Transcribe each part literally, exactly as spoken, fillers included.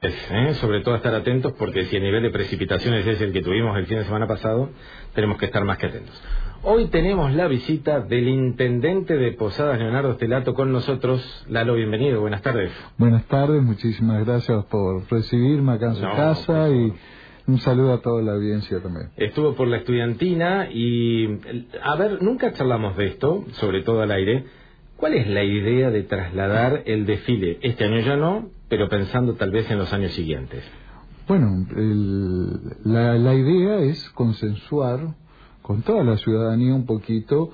¿eh? Sobre todo estar atentos, porque si el nivel de precipitaciones es el que tuvimos el fin de semana pasado, tenemos que estar más que atentos. Hoy tenemos la visita del intendente de Posadas, Leonardo Estelato, con nosotros. Lalo, bienvenido, buenas tardes. Buenas tardes, muchísimas gracias por recibirme acá en su no, casa y un saludo a toda la audiencia también. Estuvo por la estudiantina y, a ver, nunca charlamos de esto, sobre todo al aire. ¿Cuál es la idea de trasladar el desfile? Este año ya no, pero pensando tal vez en los años siguientes. Bueno, el, la, la idea es consensuar con toda la ciudadanía un poquito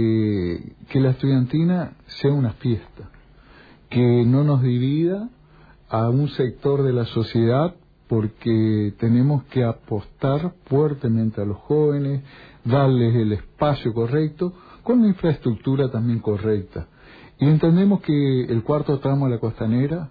eh, que la estudiantina sea una fiesta, que no nos divida a un sector de la sociedad, porque tenemos que apostar fuertemente a los jóvenes, darles el espacio correcto, con la infraestructura también correcta. Y entendemos que el cuarto tramo de la costanera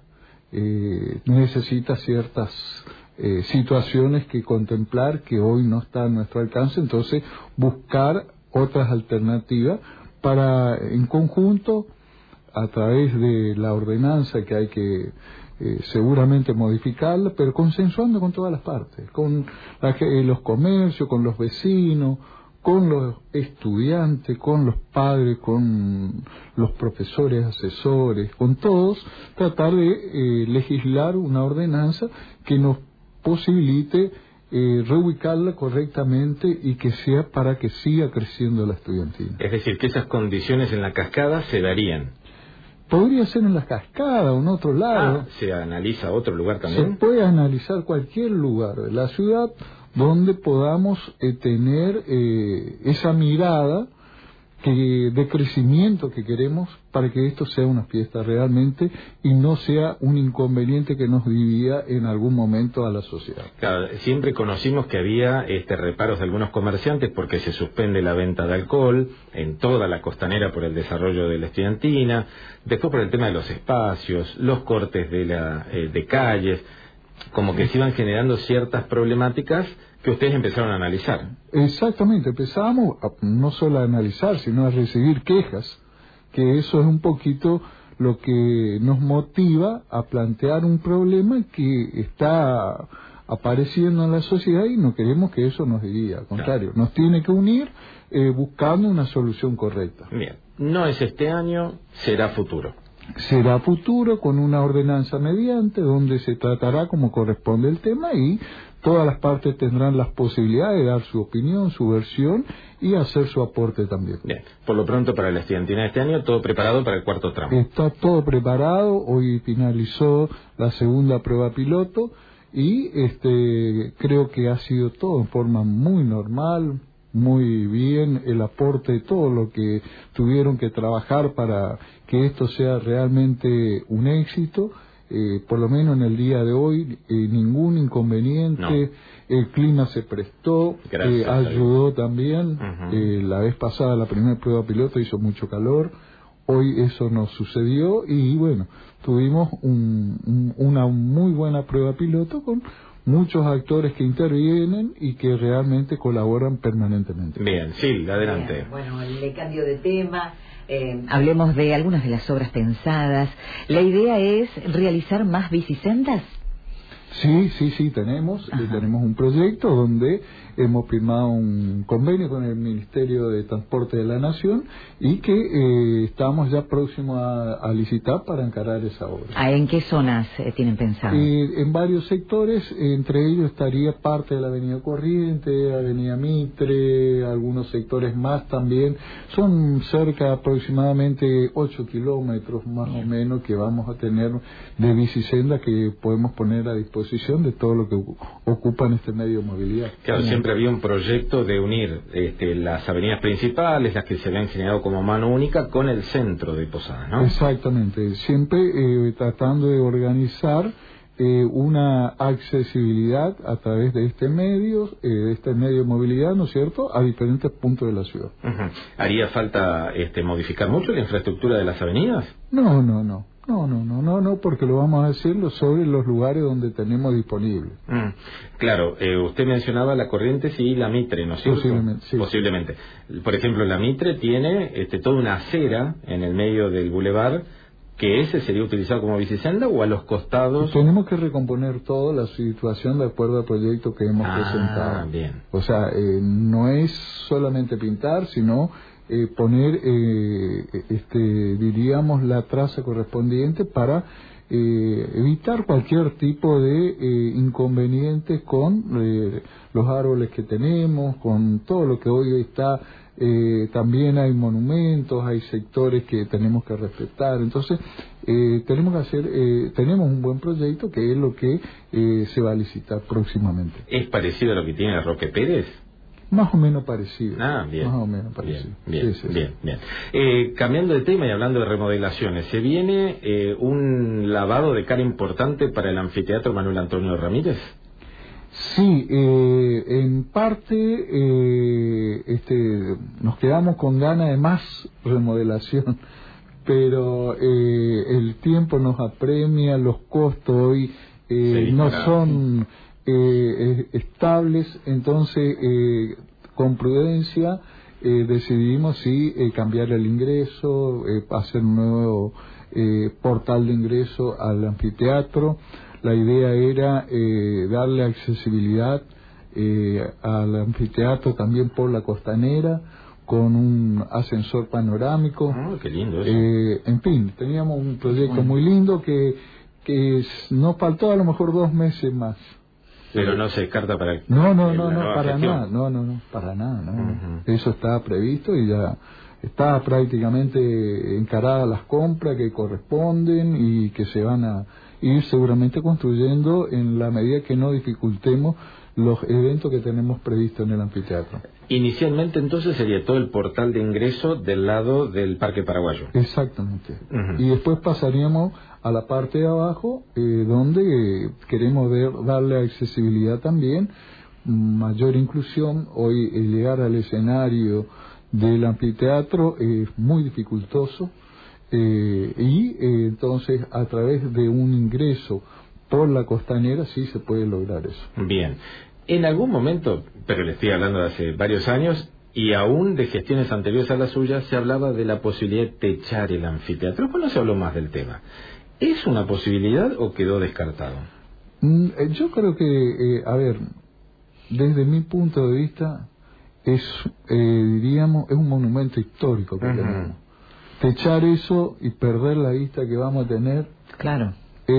eh, necesita ciertas eh, situaciones que contemplar, que hoy no está a nuestro alcance, entonces buscar otras alternativas para, en conjunto, a través de la ordenanza que hay que eh, seguramente modificarla, pero consensuando con todas las partes, con la, eh, los comercios, con los vecinos, con los estudiantes, con los padres, con los profesores, asesores, con todos, tratar de eh, legislar una ordenanza que nos posibilite eh, reubicarla correctamente y que sea para que siga creciendo la estudiantina. Es decir, que esas condiciones en la cascada se darían. Podría ser en la cascada o en otro lado. Ah, ¿se analiza otro lugar también? Se puede analizar cualquier lugar de la ciudad donde podamos eh, tener eh, esa mirada que, de crecimiento que queremos para que esto sea una fiesta realmente y no sea un inconveniente que nos divida en algún momento a la sociedad. Claro, siempre conocimos que había este, reparos de algunos comerciantes porque se suspende la venta de alcohol en toda la costanera por el desarrollo de la estudiantina, después por el tema de los espacios, los cortes de, la, eh, de calles, como que se iban generando ciertas problemáticas que ustedes empezaron a analizar. Exactamente, empezamos a, no solo a analizar, sino a recibir quejas, que eso es un poquito lo que nos motiva a plantear un problema que está apareciendo en la sociedad y no queremos que eso nos divida, al contrario, claro, nos tiene que unir eh, buscando una solución correcta. Bien, no es este año, será futuro. Será futuro con una ordenanza mediante donde se tratará como corresponde el tema y todas las partes tendrán las posibilidades de dar su opinión, su versión y hacer su aporte también. Bien, por lo pronto para la estudiantina de este año todo preparado para el cuarto tramo. Está todo preparado, hoy finalizó la segunda prueba piloto y este creo que ha sido todo en forma muy normal, muy bien, el aporte de todo lo que tuvieron que trabajar para que esto sea realmente un éxito, eh, por lo menos en el día de hoy, eh, ningún inconveniente, no. El clima se prestó, eh, ayudó también, uh-huh. eh, la vez pasada la primera prueba piloto hizo mucho calor, hoy eso no sucedió y bueno, tuvimos un, un, una muy buena prueba piloto con muchos actores que intervienen y que realmente colaboran permanentemente. Bien, sí, adelante. Bien, bueno, le cambio de tema. Eh, hablemos de algunas de las obras pensadas. ¿La idea es realizar más bicisendas? Sí, sí, sí, tenemos. Eh, tenemos un proyecto donde hemos firmado un convenio con el Ministerio de Transporte de la Nación y que eh, estamos ya próximos a, a licitar para encarar esa obra. ¿Ah, ¿En qué zonas eh, tienen pensado? Eh, en varios sectores, entre ellos estaría parte de la Avenida Corriente, Avenida Mitre, algunos sectores más también. Son cerca aproximadamente ocho kilómetros más Bien. o menos que vamos a tener de bicisenda que podemos poner a disposición de todo lo que ocupan este medio de movilidad. Claro, siempre había un proyecto de unir este, las avenidas principales, las que se habían generado como mano única, con el centro de Posadas, ¿no? Exactamente, siempre eh, tratando de organizar eh, una accesibilidad a través de este medio, eh, de este medio de movilidad, ¿no es cierto?, a diferentes puntos de la ciudad. Uh-huh. ¿Haría falta este, modificar mucho la infraestructura de las avenidas? No, no, no. No, no, no, no, no, porque lo vamos a hacerlo sobre los lugares donde tenemos disponible. Mm, claro, eh, usted mencionaba la Corrientes y la Mitre, ¿no es cierto? Posiblemente, sí. Posiblemente. Por ejemplo, la Mitre tiene este, toda una acera en el medio del bulevar ¿Que ese sería utilizado como bicisenda o a los costados? Tenemos que recomponer toda la situación de acuerdo al proyecto que hemos ah, presentado. Bien. O sea, eh, no es solamente pintar, sino eh, poner, eh, este, diríamos, la traza correspondiente para eh, evitar cualquier tipo de eh, inconvenientes con eh, los árboles que tenemos, con todo lo que hoy está. Eh, también hay monumentos, hay sectores que tenemos que respetar. Entonces, eh, tenemos que hacer, eh, tenemos un buen proyecto que es lo que eh, se va a licitar próximamente. ¿Es parecido a lo que tiene Roque Pérez? Más o menos parecido. Ah, bien. Más o menos parecido. Bien, bien, sí, sí, bien. bien. Eh, cambiando de tema y hablando de remodelaciones, se viene eh, un lavado de cara importante para el anfiteatro Manuel Antonio Ramírez. Sí, eh, en parte eh, este, nos quedamos con ganas de más remodelación, pero eh, el tiempo nos apremia, los costos hoy eh, no son eh, estables, entonces eh, con prudencia eh, decidimos sí eh, cambiar el ingreso, eh, hacer un nuevo eh, portal de ingreso al anfiteatro. La idea era eh, darle accesibilidad eh, al anfiteatro también por la costanera, con un ascensor panorámico. Oh, qué lindo eso. Eh, en fin, teníamos un proyecto muy lindo que, que nos faltó a lo mejor dos meses más. Pero no se descarta para... No, no, no, no, para nada, no, no, no, para nada, no. Uh-huh. Eso está previsto y ya está prácticamente encaradas las compras que corresponden y que se van a ir seguramente construyendo en la medida que no dificultemos los eventos que tenemos previstos en el anfiteatro. Inicialmente entonces sería todo el portal de ingreso del lado del Parque Paraguayo. Exactamente. Uh-huh. Y después pasaríamos a la parte de abajo, eh, donde eh, queremos ver, darle accesibilidad también, mayor inclusión. Hoy eh, llegar al escenario del anfiteatro es muy dificultoso. Eh, y eh, entonces a través de un ingreso por la costanera sí se puede lograr eso. Bien, en algún momento, pero le estoy hablando de hace varios años y aún de gestiones anteriores a la suya, se hablaba de la posibilidad de techar el anfiteatro. ¿Cuándo se habló más del tema? ¿Es una posibilidad o quedó descartado? Mm, yo creo que, eh, a ver, desde mi punto de vista es, eh, diríamos, es un monumento histórico que uh-huh. tenemos. Techar eso y perder la vista que vamos a tener, claro,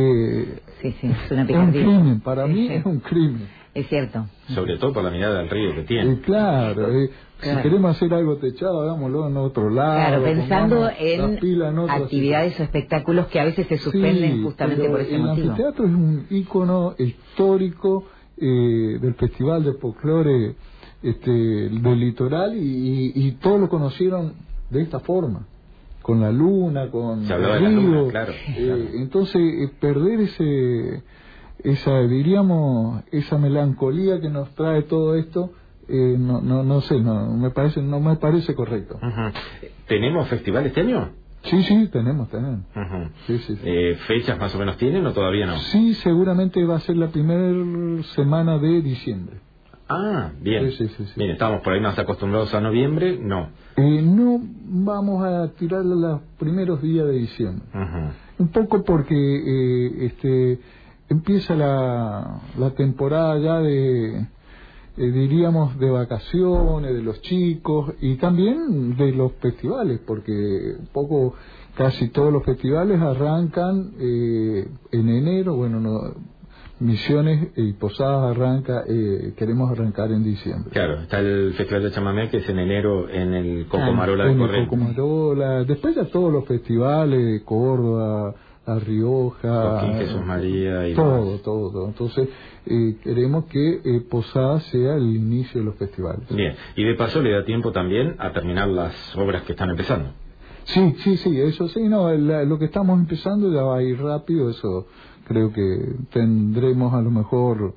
eh, sí, sí, es, una es un crimen, para sí, mí sí. es un crimen. Es cierto. Sobre todo por la mirada del río que tiene. Eh, claro, eh, claro, si queremos hacer algo techado, hagámoslo en otro lado. Claro, pensando en, en actividades sitio. o espectáculos que a veces se suspenden sí, justamente por ese el motivo. El anfiteatro es un ícono histórico eh, del Festival de Folclore este, del Litoral y, y, y todos lo conocieron de esta forma. Con la luna, con Se hablaba el río, de la luna, claro, eh, claro. Entonces eh, perder ese, esa, diríamos, esa melancolía que nos trae todo esto, eh, no, no, no sé, no me parece, no me parece correcto. Uh-huh. ¿Tenemos festival este año? Sí, sí, tenemos, tenemos. Uh-huh. Sí, sí, sí. Eh, ¿Fechas más o menos tienen o todavía no? Sí, seguramente va a ser la primera semana de diciembre. Ah, bien. Sí, sí, sí, sí. Bien, estamos por ahí más acostumbrados a noviembre, no. Eh, no vamos a tirar los primeros días de diciembre. Uh-huh. Un poco porque eh, este empieza la, la temporada ya de, eh, diríamos, de vacaciones, de los chicos y también de los festivales, porque un poco casi todos los festivales arrancan eh, en enero, bueno, no... Misiones y Posadas arranca, eh, queremos arrancar en diciembre. Claro, está el Festival de Chamamé que es en enero en el Cocomarola ah, de Corrientes. Cocomarola, después ya todos los festivales de Córdoba, La Rioja, Coquín, Jesús María y todo, demás. todo, todo. Entonces eh, queremos que eh, Posadas sea el inicio de los festivales. Bien, y de paso le da tiempo también a terminar las obras que están empezando. Sí, sí, sí, eso sí, no, el, lo que estamos empezando ya va a ir rápido, eso creo que tendremos a lo mejor,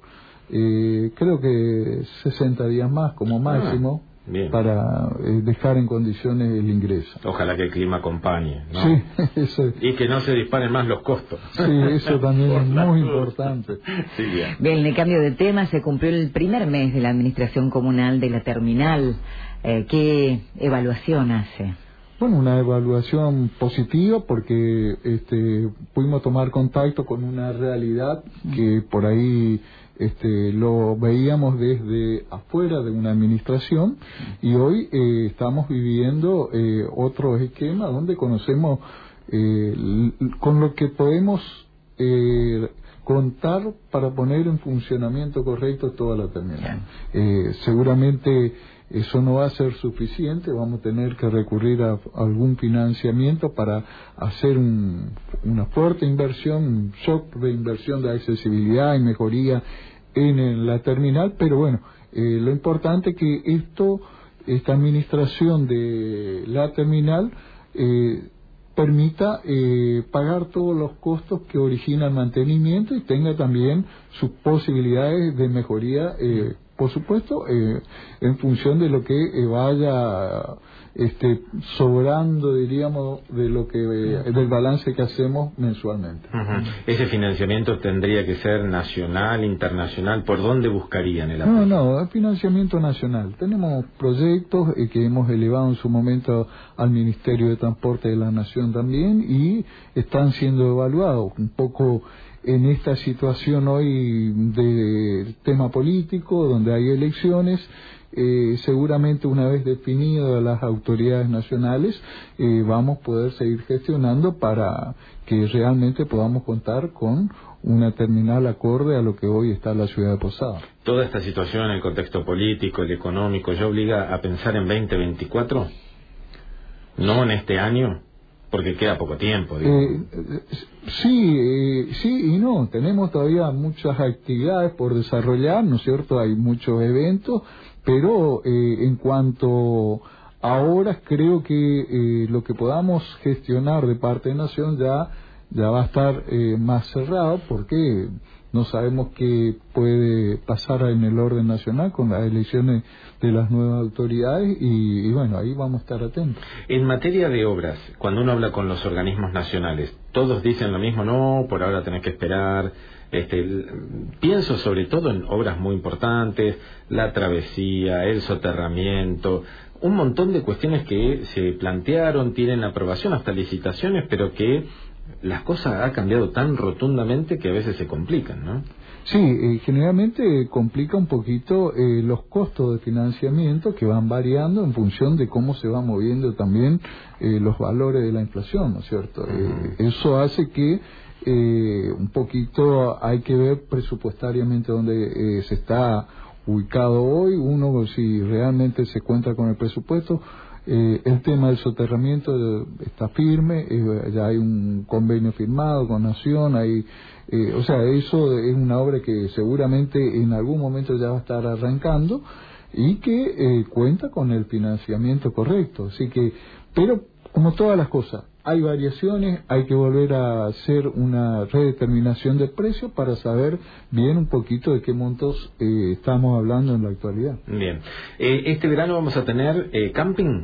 eh, creo que sesenta días más como máximo ah, bien. para eh, dejar en condiciones el ingreso. Ojalá que el clima acompañe, ¿no? Sí, eso. Y que no se disparen más los costos. Sí, eso también es muy importante. Sí, bien. Bien, en el cambio de tema se cumplió el primer mes de la administración comunal de la terminal. Eh, ¿Qué evaluación hace? Bueno, una evaluación positiva porque este, pudimos tomar contacto con una realidad que por ahí este, lo veíamos desde afuera de una administración y hoy eh, estamos viviendo eh, otro esquema donde conocemos eh, con lo que podemos eh, contar para poner en funcionamiento correcto toda la terminal. Eh, seguramente eso no va a ser suficiente, vamos a tener que recurrir a, a algún financiamiento para hacer un, una fuerte inversión, un shock de inversión de accesibilidad y mejoría en, en la terminal, pero bueno, eh, lo importante es que esto, esta administración de la terminal eh, permita eh, pagar todos los costos que origina el mantenimiento y tenga también sus posibilidades de mejoría, eh, por supuesto, eh, en función de lo que eh, vaya este, sobrando, diríamos, de lo que eh, del balance que hacemos mensualmente. Uh-huh. Ese financiamiento tendría que ser nacional, internacional. ¿Por dónde buscarían el apoyo? No, no, es financiamiento nacional. Tenemos proyectos eh, que hemos elevado en su momento al Ministerio de Transporte de la Nación también y están siendo evaluados un poco en esta situación hoy de tema político, donde hay elecciones. Eh, seguramente una vez definidas las autoridades nacionales eh, vamos a poder seguir gestionando para que realmente podamos contar con una terminal acorde a lo que hoy está la ciudad de Posada. Toda esta situación, el contexto político, el económico, ¿ya obliga a pensar en veinte veinticuatro? ¿No en este año? Porque queda poco tiempo, digo. Eh, sí, eh, sí y no. Tenemos todavía muchas actividades por desarrollar, ¿no es cierto? Hay muchos eventos, pero eh, en cuanto a horas, creo que eh, lo que podamos gestionar de parte de Nación ya, ya va a estar eh, más cerrado, porque no sabemos qué puede pasar en el orden nacional con las elecciones de las nuevas autoridades y, y bueno, ahí vamos a estar atentos. En materia de obras, cuando uno habla con los organismos nacionales, todos dicen lo mismo, no, por ahora tenés que esperar. Este, pienso sobre todo en obras muy importantes, la travesía, el soterramiento, un montón de cuestiones que se plantearon, tienen aprobación hasta licitaciones, pero que las cosas han cambiado tan rotundamente que a veces se complican, ¿no? Sí, eh, generalmente complica un poquito eh, los costos de financiamiento que van variando en función de cómo se van moviendo también eh, los valores de la inflación, ¿no es cierto? Uh-huh. Eh, eso hace que eh, un poquito hay que ver presupuestariamente dónde eh, se está ubicado hoy, uno si realmente se cuenta con el presupuesto. Eh, el tema del soterramiento está firme, eh, ya hay un convenio firmado con Nación, hay, eh, o sea, eso es una obra que seguramente en algún momento ya va a estar arrancando y que eh, cuenta con el financiamiento correcto, así que, pero como todas las cosas, hay variaciones, hay que volver a hacer una redeterminación de precios para saber bien un poquito de qué montos eh, estamos hablando en la actualidad. Bien. Eh, ¿Este verano vamos a tener eh, camping?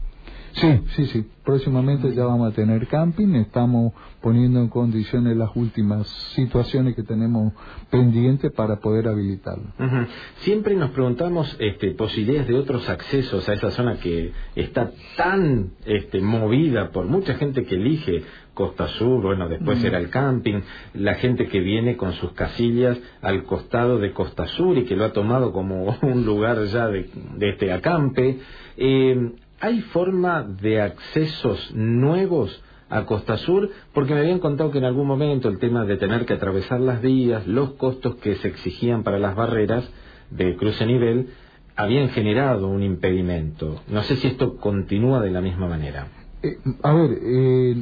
Sí, sí, sí. Próximamente ya vamos a tener camping. Estamos poniendo en condiciones las últimas situaciones que tenemos pendientes para poder habilitarlo. Uh-huh. Siempre nos preguntamos este, posibilidades de otros accesos a esa zona que está tan este, movida por mucha gente que elige Costa Sur, bueno, después uh-huh. era el camping, la gente que viene con sus casillas al costado de Costa Sur y que lo ha tomado como un lugar ya de, de este acampe. Eh, ¿Hay forma de accesos nuevos a Costa Sur? Porque me habían contado que en algún momento el tema de tener que atravesar las vías, los costos que se exigían para las barreras de cruce nivel, habían generado un impedimento. No sé si esto continúa de la misma manera. Eh, a ver, eh,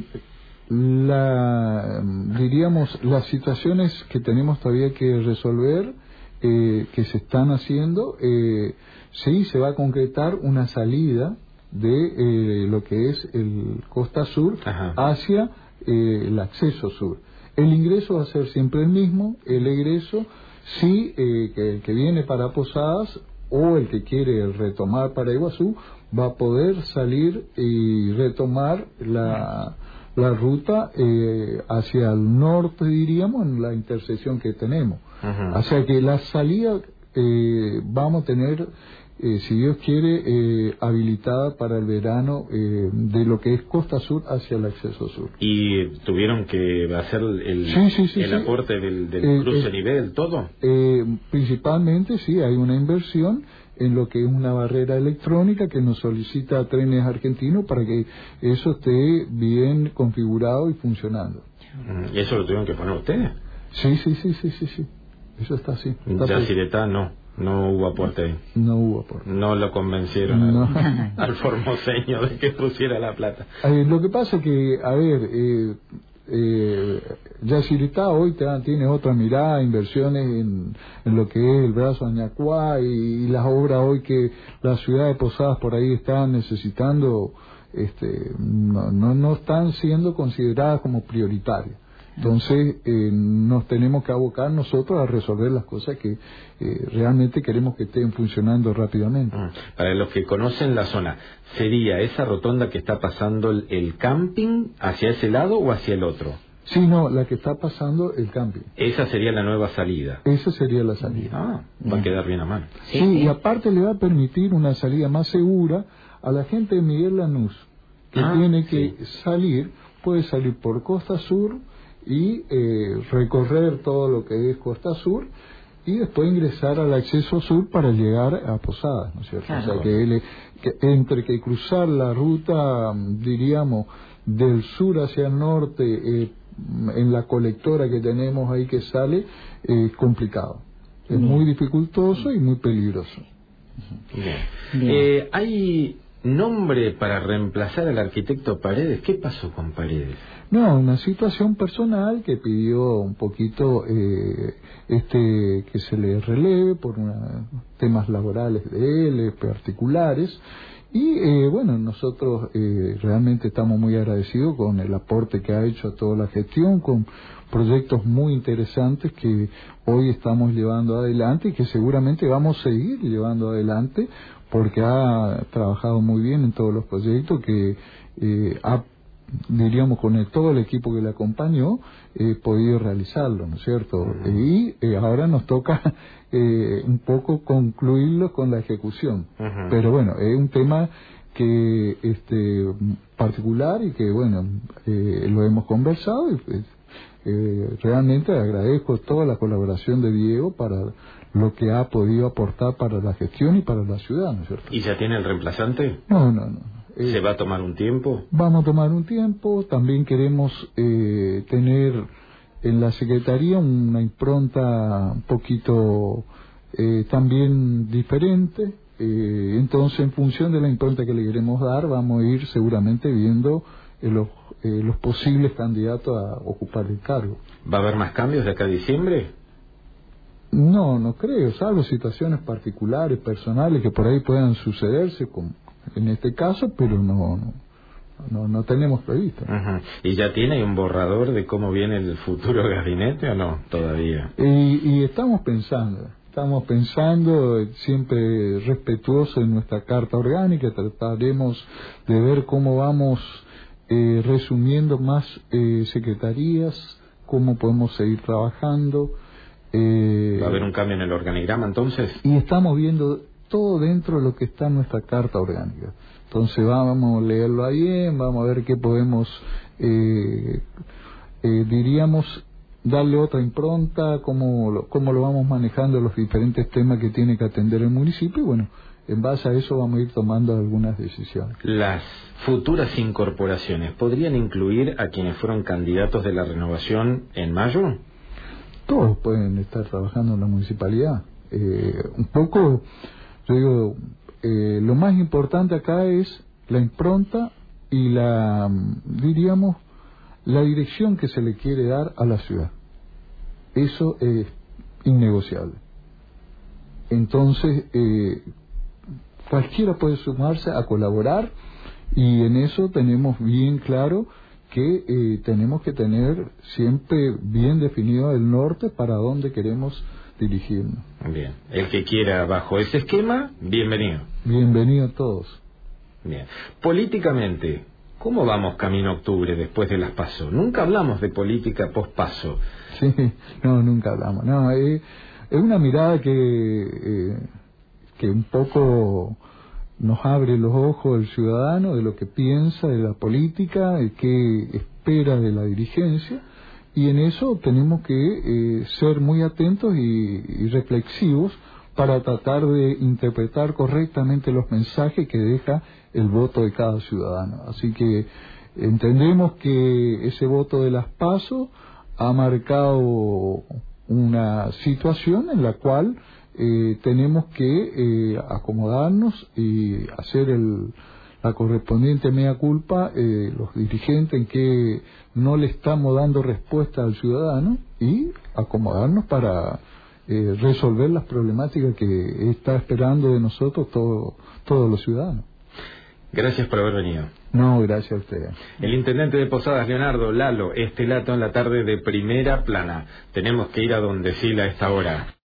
la, diríamos, las situaciones que tenemos todavía que resolver, eh, que se están haciendo, eh, sí se va a concretar una salida de eh, lo que es el Costa Sur Ajá. hacia eh, el acceso sur. El ingreso va a ser siempre el mismo, el egreso sí, eh, que el que viene para Posadas o el que quiere retomar para Iguazú va a poder salir y retomar la, la ruta eh, hacia el norte, diríamos, en la intersección que tenemos. Ajá. O sea que la salida eh, vamos a tener eh, si Dios quiere, eh, habilitada para el verano eh, de lo que es Costa Sur hacia el acceso sur. ¿Y tuvieron que hacer el, sí, sí, sí, el sí. aporte del, del eh, cruce eh, nivel, todo? Eh, principalmente, sí, hay una inversión en lo que es una barrera electrónica que nos solicita Trenes Argentinos para que eso esté bien configurado y funcionando. ¿Y eso lo tuvieron que poner ustedes? Sí, sí, sí, sí, sí, sí. Eso está así. Está Yacyretá no, no hubo aporte ahí. No hubo aporte. No lo convencieron no. al, al formoseño de que pusiera la plata. Eh, lo que pasa es que, a ver, eh, eh, Yacyretá hoy te, tiene otra mirada, inversiones en, en lo que es el brazo Añacuá y, y las obras hoy que la ciudad de Posadas por ahí están necesitando, este, no, no, no están siendo consideradas como prioritarias. Entonces eh, nos tenemos que abocar nosotros a resolver las cosas que eh, realmente queremos que estén funcionando rápidamente. Para los que conocen la zona, ¿sería esa rotonda que está pasando el, el camping hacia ese lado o hacia el otro? Sí, no, la que está pasando el camping. Esa sería la nueva salida. Esa sería la salida. Ah, va a quedar bien a mano. Sí, sí, y aparte le va a permitir una salida más segura a la gente de Miguel Lanús, que ah, tiene que sí. salir, puede salir por Costa Sur y eh, recorrer todo lo que es Costa Sur y después ingresar al acceso sur para llegar a Posadas, ¿no es cierto? Claro. O sea, que, él, que entre que cruzar la ruta, diríamos, del sur hacia el norte, eh, en la colectora que tenemos ahí que sale, es eh, complicado. Es muy dificultoso y muy peligroso. Bien. Bien. Eh, ¿Hay nombre para reemplazar al arquitecto Paredes? ¿Qué pasó con Paredes? No, una situación personal que pidió un poquito eh, este que se le releve por una, temas laborales de él, particulares. Y eh, bueno, nosotros eh, realmente estamos muy agradecidos con el aporte que ha hecho a toda la gestión, con proyectos muy interesantes que hoy estamos llevando adelante y que seguramente vamos a seguir llevando adelante porque ha trabajado muy bien en todos los proyectos que eh, ha, diríamos, con el, todo el equipo que le acompañó, eh, podido realizarlo, ¿no es cierto? Uh-huh. Y eh, ahora nos toca eh, un poco concluirlo con la ejecución. Uh-huh. Pero bueno, es un tema que este particular y que, bueno, eh, lo hemos conversado y pues, eh, realmente agradezco toda la colaboración de Diego para lo que ha podido aportar para la gestión y para la ciudad, ¿no es cierto? ¿Y ya tiene el reemplazante? No, no, no. Eh, ¿Se va a tomar un tiempo? Vamos a tomar un tiempo. También queremos eh, tener en la Secretaría una impronta un poquito eh, también diferente. Eh, entonces, en función de la impronta que le queremos dar, vamos a ir seguramente viendo eh, los, eh, los posibles candidatos a ocupar el cargo. ¿Va a haber más cambios de acá a diciembre? No, no creo, salvo situaciones particulares, personales, que por ahí puedan sucederse, como en este caso, pero no no, no, no tenemos previsto. Uh-huh. ¿Y ya tiene un borrador de cómo viene el futuro gabinete o no todavía? Y, y estamos pensando, estamos pensando, siempre respetuosos de nuestra carta orgánica, trataremos de ver cómo vamos eh, resumiendo más eh, secretarías, cómo podemos seguir trabajando. Eh, ¿Va a haber un cambio en el organigrama entonces? Y estamos viendo todo dentro de lo que está en nuestra carta orgánica. Entonces vamos a leerlo bien, vamos a ver qué podemos, eh, eh, diríamos, darle otra impronta, cómo lo, cómo lo vamos manejando los diferentes temas que tiene que atender el municipio y bueno, en base a eso vamos a ir tomando algunas decisiones. Las futuras incorporaciones, ¿podrían incluir a quienes fueron candidatos de la renovación en mayo? Todos pueden estar trabajando en la municipalidad. Eh, un poco, yo digo, eh, lo más importante acá es la impronta y la, diríamos, la dirección que se le quiere dar a la ciudad. Eso es innegociable. Entonces, eh, cualquiera puede sumarse a colaborar y en eso tenemos bien claro que eh, tenemos que tener siempre bien definido el norte para dónde queremos dirigirnos. Bien, el que quiera bajo ese esquema, bienvenido. Bienvenido a todos. Bien, políticamente, ¿cómo vamos camino a octubre después de las PASO? Nunca hablamos de política post-PASO. Sí, no, nunca hablamos. No, eh, es una mirada que eh, que un poco nos abre los ojos el ciudadano de lo que piensa de la política, de qué espera de la dirigencia, y en eso tenemos que eh, ser muy atentos y, y reflexivos para tratar de interpretar correctamente los mensajes que deja el voto de cada ciudadano. Así que entendemos que ese voto de las PASO ha marcado una situación en la cual eh, tenemos que eh, acomodarnos y hacer el, la correspondiente mea culpa, eh, los dirigentes en que no le estamos dando respuesta al ciudadano, y acomodarnos para eh, resolver las problemáticas que está esperando de nosotros todo, todos los ciudadanos. Gracias por haber venido. No, gracias a usted. El intendente de Posadas, Leonardo Lalo Estelato, en la tarde de Primera Plana. Tenemos que ir a donde Sila a esta hora.